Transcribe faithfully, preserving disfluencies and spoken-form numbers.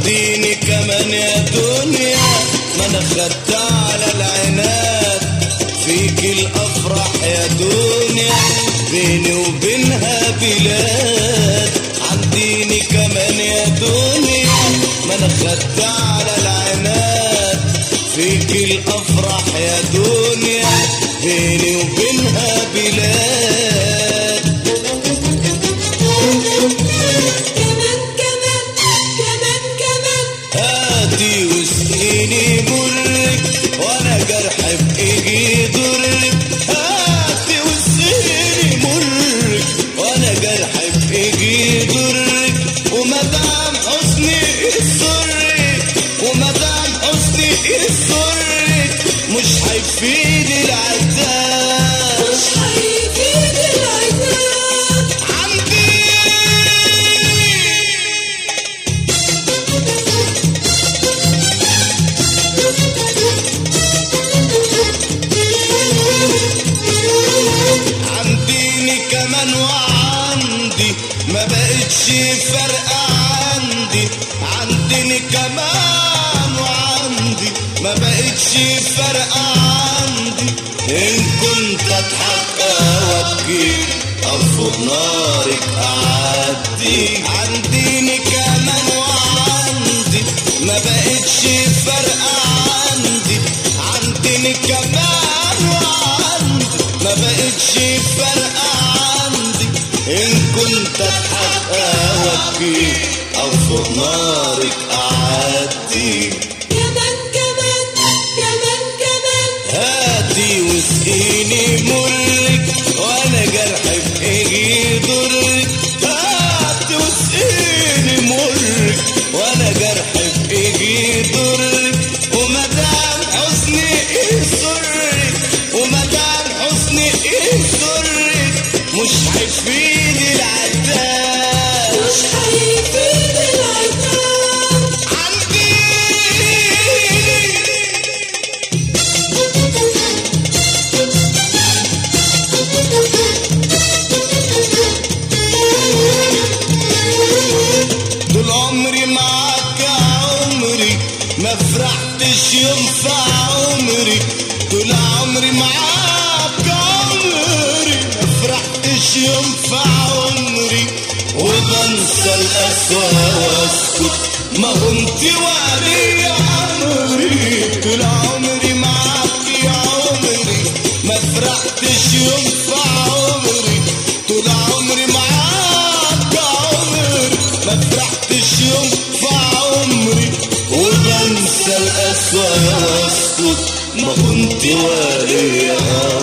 عنديني كمان يا دنيا، ما انا خدت على العناد فيك الافراح يا دنيا، بيني وبينها بلاد. عنديني كمان يا دنيا، ما انا خدت على العناد فيك الافراح يا دنيا، بيني وبينها بلاد. كمان كمان كمان كمان هاتي واسقيني مرك وانا جرح بايدي ضرك، هاتي واسقيني مرك وانا جرح بايدي ضرك، ومدام حسني يسرك ومدام حسني يسرك مش هيفيد العتاب، مش هيفيد العتاب. عندي عنديني كمان وعندي ما بقتش فارقة عندي، عنديني كمان وعندي ما بقتش فارقة عندي، إن كنت أضحك أو أبكي أو فوق نارك أعدي. عنديني كمان وعندي ما بقتش فارقة عندي، عنديني كمان وعندي ما بقتش فارقة عندي، إن كنت أضحك أو أبكي أو فوق نارك أعدي. كمان كمان كمان كمان هاتي واسقيني مرك وانا جرح بايدي ضرك، هاتي واسقيني مرك وانا جرح بايدي ضرك، ومدام حسني يسرك ومدام حسني يسرك مش هيفيد العتاب، مش هيفيد العتاب. عندي طول عمري معاك يا عمري ما فرحتش يوم في عمري، طول عمري معاك يا عمري ما فرحتش يوم في عمري، وبنسى القسوة واسكت ما هو انت وعلي يا عمري، طول عمري معاك يا عمري ما فرحتش يوم في عمري، طول عمري معاك يا عمري ما فرحتش يوم في عمري، وبنسى القسوة واسكت ما كنت والي يا